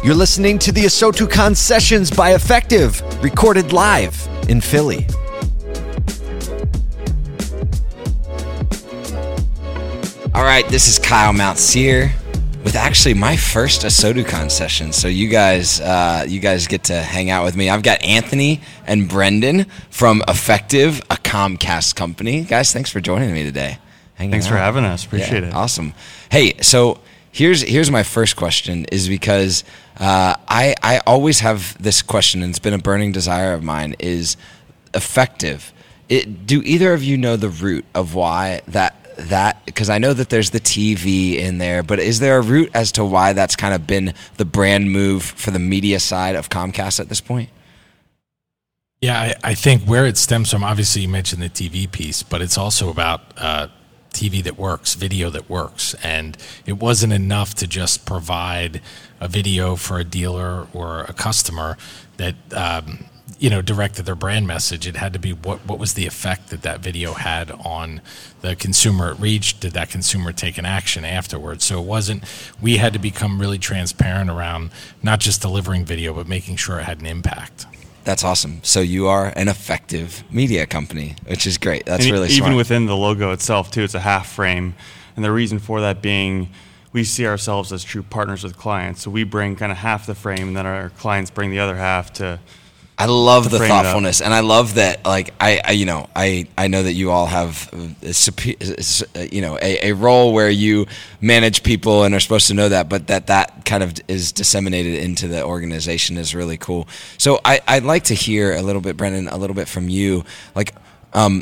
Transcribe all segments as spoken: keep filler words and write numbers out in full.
You're listening to the ASOTUCON Sessions by Effective, recorded live in Philly. All right, this is Kyle Mountseer with actually my first ASOTUCON session. So you guys, uh, you guys get to hang out with me. I've got Anthony and Brendan from Effective, a Comcast company. Guys, thanks for joining me today. Hanging Thanks out. for having us. Appreciate Yeah, it. Awesome. Hey, so here's here's my first question is because uh, I I always have this question, and it's been a burning desire of mine, is Effective. It, do either of you know the root of why that that because I know that there's the T V in there, but is there a root as to why that's kind of been the brand move for the media side of Comcast at this point? Yeah, I, I think where it stems from, obviously you mentioned the T V piece, but it's also about uh, T V that works, video that works. And it wasn't enough to just provide a video for a dealer or a customer that um, you know, directed their brand message. It had to be what what was the effect that that video had on the consumer it reached. Did that consumer take an action afterwards? So it wasn't, we had to become really transparent around not just delivering video, but making sure it had an impact. That's awesome. So you are an Effective media company, which is great. That's and really even smart. within the logo itself too, it's a half frame, and the reason for that being we see ourselves as true partners with clients. So we bring kind of half the frame, and then our clients bring the other half to. I love the frame it up. thoughtfulness, and I love that. Like I, I, you know, I, I know that you all have, a, supe- you know, a, a role where you manage people and are supposed to know that, but that that kind of is disseminated into the organization is really cool. So I, I'd like to hear a little bit, Brendan, a little bit from you, like. Um,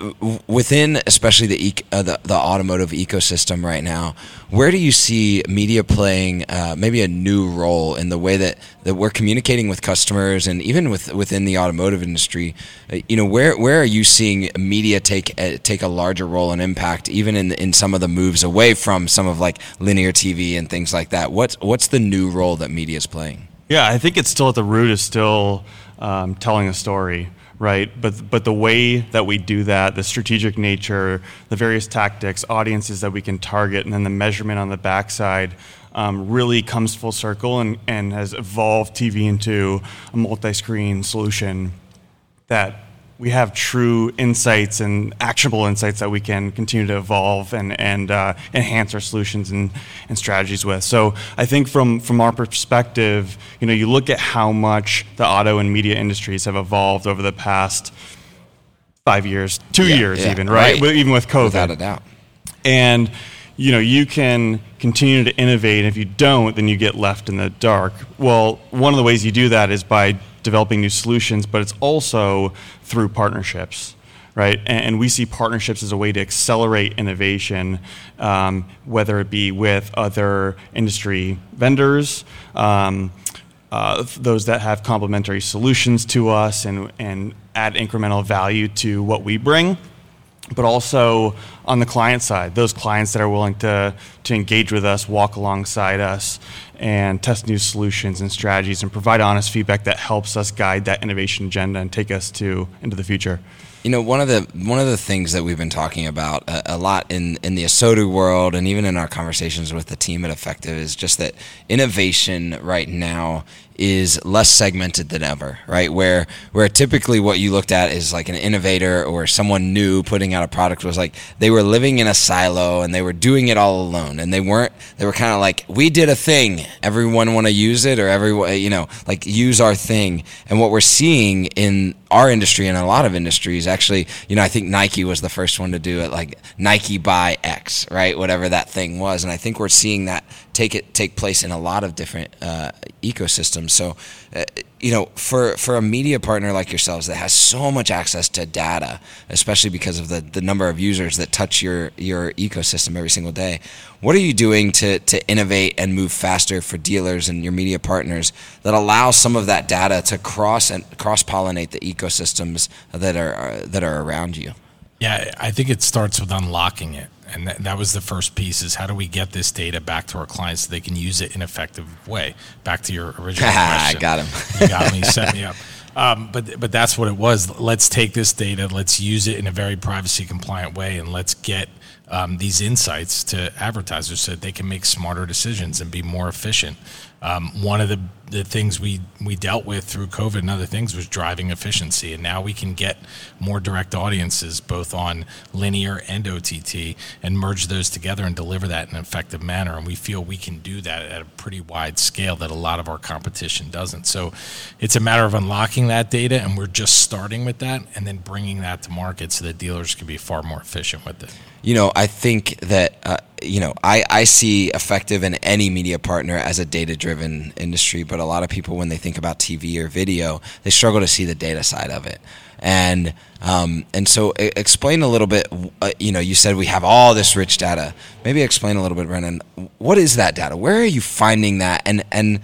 Within, especially the, e- uh, the the automotive ecosystem right now, where do you see media playing uh, maybe a new role in the way that, that we're communicating with customers, and even with within the automotive industry? Uh, you know, where where are you seeing media take uh, take a larger role and impact, even in in some of the moves away from some of like linear T V and things like that? What's what's the new role that media is playing? Yeah, I think it's still at the root is still um, telling a story. Right, but but the way that we do that, the strategic nature, the various tactics, audiences that we can target, and then the measurement on the backside um, really comes full circle and, and has evolved T V into a multi-screen solution that we have true insights and actionable insights that we can continue to evolve and, and uh, enhance our solutions and, and strategies with. So I think from, from our perspective, you know, you look at how much the auto and media industries have evolved over the past five years, two Yeah, years yeah, even, right? right? Even with COVID. Without a doubt. And you know, you can continue to innovate, and if you don't, then you get left in the dark. Well, one of the ways you do that is by developing new solutions, but it's also through partnerships, right? And, and we see partnerships as a way to accelerate innovation, um, whether it be with other industry vendors, um, uh, those that have complementary solutions to us and, and add incremental value to what we bring, but also on the client side, those clients that are willing to, to engage with us, walk alongside us, and test new solutions and strategies and provide honest feedback that helps us guide that innovation agenda and take us to into the future. You know, one of the one of the things that we've been talking about a, a lot in, in the ASOTU world, and even in our conversations with the team at Effective, is just that innovation right now is less segmented than ever, right? Where where typically what you looked at is like an innovator or someone new putting out a product was like they were living in a silo and they were doing it all alone, and they weren't. They were kind of like, we did a thing, everyone want to use it, or everyone, you know, like use our thing. And what we're seeing in our industry and a lot of industries, actually, you know, I think Nike was the first one to do it, like Nike by X, right? Whatever that thing was. And I think we're seeing that take it take place in a lot of different uh, ecosystems. So, uh, you know, for, for a media partner like yourselves that has so much access to data, especially because of the, the number of users that touch your, your ecosystem every single day, what are you doing to, to innovate and move faster for dealers and your media partners that allow some of that data to cross and cross-pollinate the ecosystems that are uh, that are around you? Yeah, I think it starts with unlocking it. And that, that was the first piece, is how do we get this data back to our clients so they can use it in an effective way? Back to your original question. I got him. You got me, set me up. Um, but but that's what it was. Let's take this data, let's use it in a very privacy compliant way, and let's get um, these insights to advertisers so that they can make smarter decisions and be more efficient. Um, one of the, the things we, we dealt with through COVID and other things was driving efficiency. And now we can get more direct audiences both on linear and O T T and merge those together and deliver that in an effective manner. And we feel we can do that at a pretty wide scale that a lot of our competition doesn't. So it's a matter of unlocking that data, and we're just starting with that and then bringing that to market so that dealers can be far more efficient with it. You know, I think that, uh, you know, I, I see Effective in any media partner as a data-driven industry, but a lot of people, when they think about T V or video, they struggle to see the data side of it. And um, and so explain a little bit, uh, you know, you said we have all this rich data. Maybe explain a little bit, Brennan, what is that data? Where are you finding that? And, and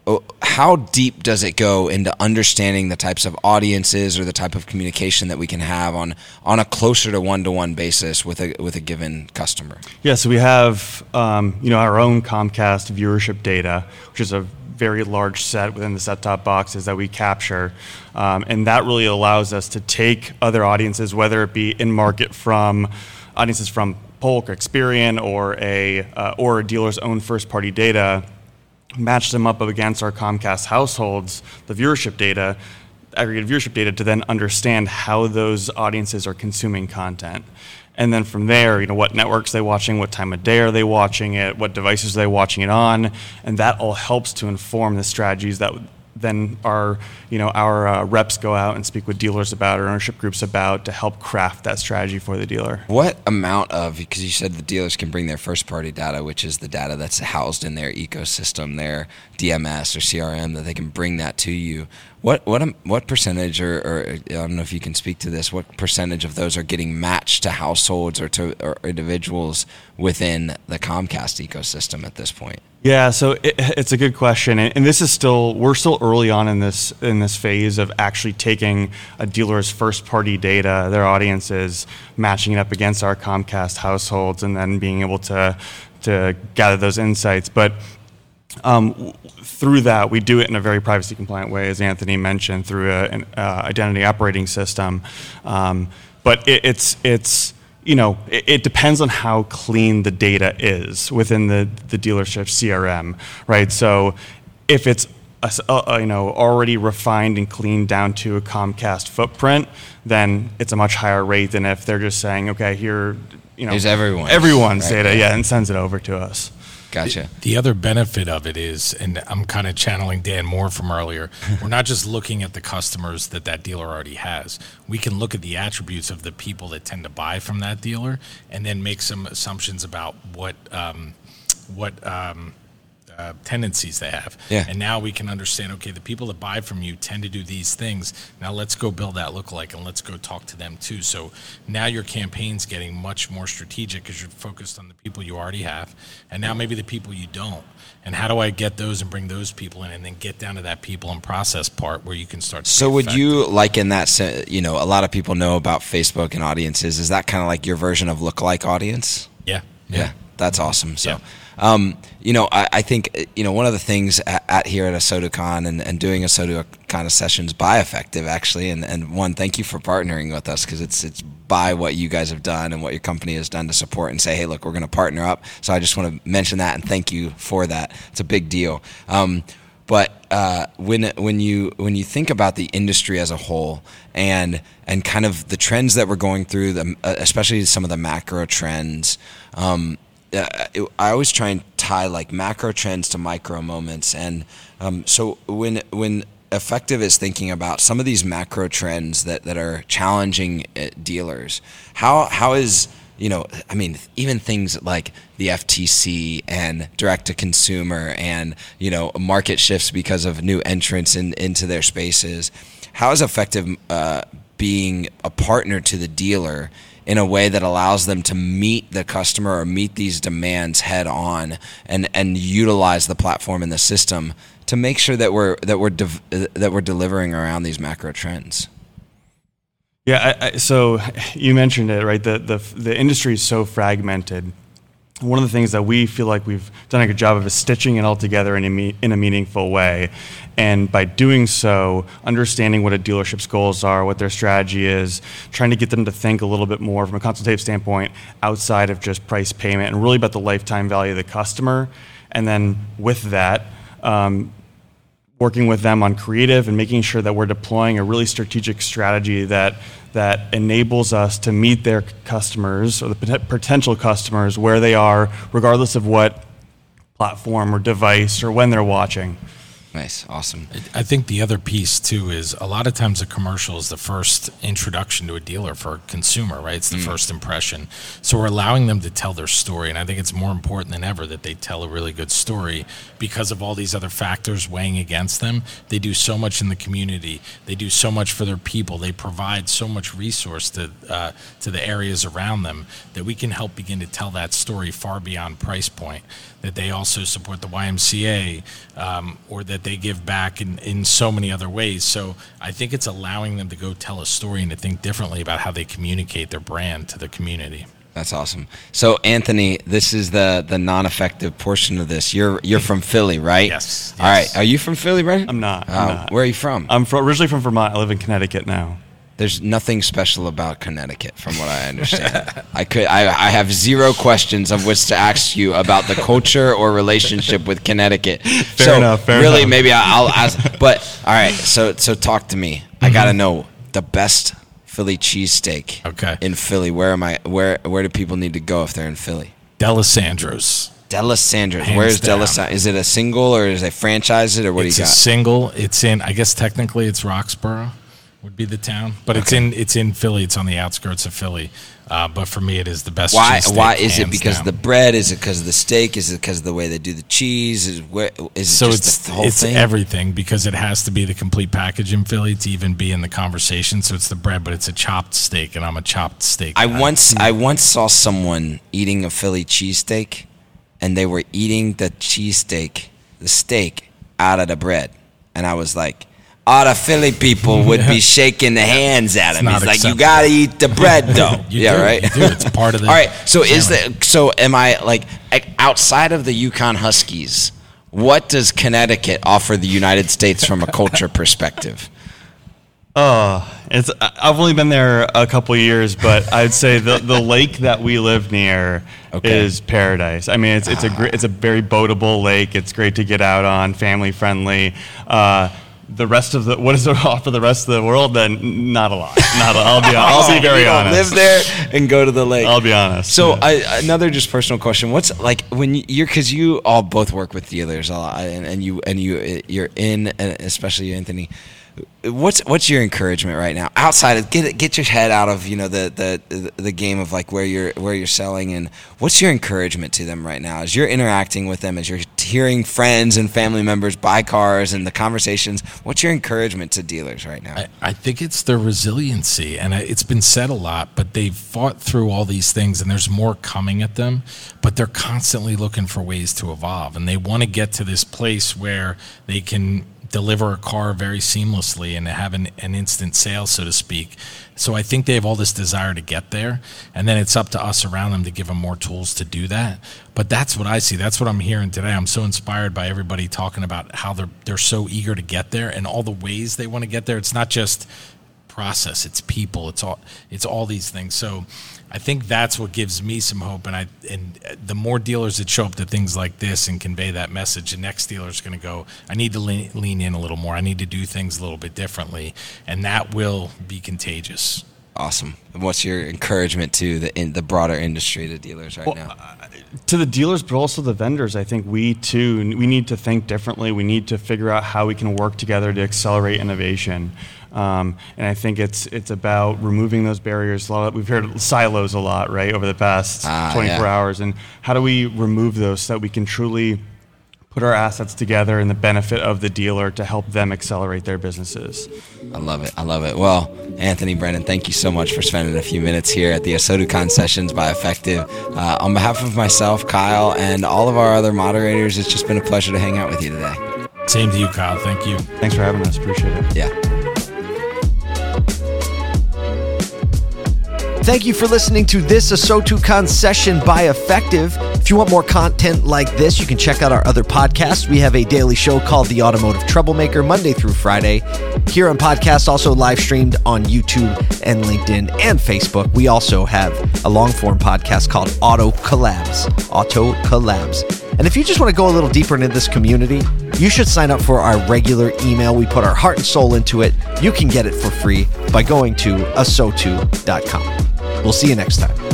how deep does it go into understanding the types of audiences or the type of communication that we can have on on a closer to one-to-one basis with a with a given customer? Yeah, so we have um, you know our own Comcast viewership data, which is a very large set within the set-top boxes that we capture, um, and that really allows us to take other audiences, whether it be in market from audiences from Polk or Experian or a uh, or a dealer's own first-party data, match them up against our Comcast households, the viewership data, aggregated viewership data, to then understand how those audiences are consuming content. And then from there, you know, what networks they're watching, what time of day are they watching it, what devices are they watching it on, and that all helps to inform the strategies that then our, you know, our uh, reps go out and speak with dealers about, or ownership groups about, to help craft that strategy for the dealer. What amount of, because you said the dealers can bring their first-party data, which is the data that's housed in their ecosystem, their D M S or C R M, that they can bring that to you. What what what percentage, or, or I don't know if you can speak to this, what percentage of those are getting matched to households or to or individuals within the Comcast ecosystem at this point? Yeah, so it, it's a good question, and, and this is still, we're still early on in this in this phase of actually taking a dealer's first-party data, their audiences, matching it up against our Comcast households, and then being able to to gather those insights. But um, through that, we do it in a very privacy-compliant way, as Anthony mentioned, through a, an uh, identity operating system. Um, but it, it's it's. You know, it, it depends on how clean the data is within the, the dealership C R M, right? So if it's a, a, you know, already refined and cleaned down to a Comcast footprint, then it's a much higher rate than if they're just saying, okay, here, you know, Here's everyone's, everyone's right, data, yeah. yeah, and sends it over to us. Gotcha. The, the other benefit of it is, and I'm kind of channeling Dan Moore from earlier, we're not just looking at the customers that that dealer already has. We can look at the attributes of the people that tend to buy from that dealer and then make some assumptions about what um, what um, uh, tendencies they have. Yeah. And now we can understand, okay, the people that buy from you tend to do these things. Now let's go build that lookalike and let's go talk to them too. So now your campaign's getting much more strategic because you're focused on the people you already have, and now maybe the people you don't. And how do I get those and bring those people in, and then get down to that people and process part where you can start to So would effective. you, like in that, se- you know, a lot of people know about Facebook and audiences. Is that kind of like your version of lookalike audience? Yeah. Yeah, that's awesome. So, Yeah. um, you know, I, I think, you know, one of the things at, at here at ASOTUCon and, and doing ASOTUCon of sessions by Effective, actually, and, and one, thank you for partnering with us, because it's it's by what you guys have done and what your company has done to support and say, hey, look, we're going to partner up. So I just want to mention that and thank you for that. It's a big deal. Um, But uh, when when you when you think about the industry as a whole and and kind of the trends that we're going through, the, especially some of the macro trends, um, uh, it, I always try and tie like macro trends to micro moments. And um, so when when Effective is thinking about some of these macro trends that, that are challenging dealers, how how is You know, I mean, even things like the F T C and direct to consumer and, you know, market shifts because of new entrants in, into their spaces. How is Effective uh, being a partner to the dealer in a way that allows them to meet the customer or meet these demands head on and, and utilize the platform and the system to make sure that we're that we're de- that we're delivering around these macro trends? Yeah, I, I, so you mentioned it, right? The, the the industry is so fragmented one of the things that we feel like we've done a good job of is stitching it all together in a, me- in a meaningful way. And by doing so, understanding what a dealership's goals are, what their strategy is, trying to get them to think a little bit more from a consultative standpoint outside of just price payment and really about the lifetime value of the customer. And then with that, um, working with them on creative and making sure that we're deploying a really strategic strategy that that enables us to meet their customers or the pot- potential customers where they are, regardless of what platform or device or when they're watching. Nice. Awesome. I think the other piece too is a lot of times a commercial is the first introduction to a dealer for a consumer, right? It's the mm. first impression. So we're allowing them to tell their story. And I think it's more important than ever that they tell a really good story because of all these other factors weighing against them. They do so much in the community. They do so much for their people. They provide so much resource to, uh, to the areas around them that we can help begin to tell that story far beyond price point. That they also support the Y M C A, um, or that they give back in, in so many other ways. So I think it's allowing them to go tell a story and to think differently about how they communicate their brand to the community. That's awesome. So Anthony, this is the the non-effective portion of this. You're you're from Philly, right? Yes. yes. All right. Are you from Philly, Brendan? I'm not. I'm uh, not. Where are you from? I'm from, originally from Vermont. I live in Connecticut now. There's nothing special about Connecticut, from what I understand. I could, I, I have zero questions of which to ask you about the culture or relationship with Connecticut. Fair so enough. Fair really, enough. maybe I'll ask. But all right, so so talk to me. Mm-hmm. I gotta know the best Philly cheesesteak. Okay. In Philly, where am I? Where where do people need to go if they're in Philly? Delisandro's. Delisandro's. Hands Where's down. Delisandro's? Is it a single or is it franchise it or what It's do you a got? single. It's in. I guess technically it's Roxborough. Would be the town, but okay. it's in it's in Philly. It's on the outskirts of Philly. Uh, but for me, it is the best. Why? cheesesteak, Why is it? Because down. of the bread? Is it because of the steak? Is it because of the way they do the cheese? Is where? Is it so just it's the whole it's thing? everything because it has to be the complete package in Philly to even be in the conversation. So it's the bread, but it's a chopped steak, and I'm a chopped steak I guy. once I once saw someone eating a Philly cheesesteak, and they were eating the cheesesteak, the steak, out of the bread, and I was like, all the Philly people would be shaking their hands at him. He's like, acceptable. You gotta eat the bread, though. yeah, do, right. You do. It's part of the. All right. So family. is the so am I like outside of the Yukon Huskies? What does Connecticut offer the United States from a culture perspective? Oh, it's. I've only been there a couple years, but I'd say the the lake that we live near okay. is paradise. I mean, it's it's a great, it's a very boatable lake. It's great to get out on, family friendly. Uh, The rest of the what does it offer the rest of the world? Then not a lot. Not a, I'll be I'll be very you don't honest. Live there and go to the lake. I'll be honest. So yeah. I, another just personal question: what's like when you're because you all both work with dealers a lot, and, and you and you you're in, and especially you, Anthony. What's what's your encouragement right now? Outside of get get your head out of you know the, the the game of like where you're where you're selling, and what's your encouragement to them right now as you're interacting with them, as you're hearing friends and family members buy cars and the conversations. What's your encouragement to dealers right now? I, I think it's their resiliency, and it's been said a lot, but they've fought through all these things, and there's more coming at them, but they're constantly looking for ways to evolve, and they want to get to this place where they can deliver a car very seamlessly and have an, an instant sale, so to speak. So I think they have all this desire to get there, and then it's up to us around them to give them more tools to do that. But that's what I see. That's what I'm hearing today. I'm so inspired by everybody talking about how they're they're so eager to get there and all the ways they want to get there. It's not just process, it's people, it's all it's all these things. So I think that's what gives me some hope, and I and the more dealers that show up to things like this and convey that message, the next dealer is going to go, I need to lean, lean in a little more. I need to do things a little bit differently, and that will be contagious. Awesome. And what's your encouragement to the in the broader industry, the dealers right well, now? Uh, to the dealers, but also the vendors, I think we too, we need to think differently. We need to figure out how we can work together to accelerate innovation. Um, and I think it's it's about removing those barriers. A lot of, we've heard silos a lot, right, over the past ah, twenty-four yeah. hours. And how do we remove those so that we can truly put our assets together in the benefit of the dealer to help them accelerate their businesses? I love it. I love it. Well, Anthony, Brendan, thank you so much for spending a few minutes here at the ASOTUCon Sessions by Effective. Uh, on behalf of myself, Kyle, and all of our other moderators, it's just been a pleasure to hang out with you today. Same to you, Kyle. Thank you. Thanks for having us. Appreciate it. Yeah. Thank you for listening to this ASOTUCon session by Effective. If you want more content like this, you can check out our other podcasts. We have a daily show called The Automotive Troublemaker, Monday through Friday. Here on podcast, also live streamed on YouTube and LinkedIn and Facebook. We also have a long-form podcast called Auto Collabs. Auto Collabs. And if you just want to go a little deeper into this community, you should sign up for our regular email. We put our heart and soul into it. You can get it for free by going to asotu dot com. We'll see you next time.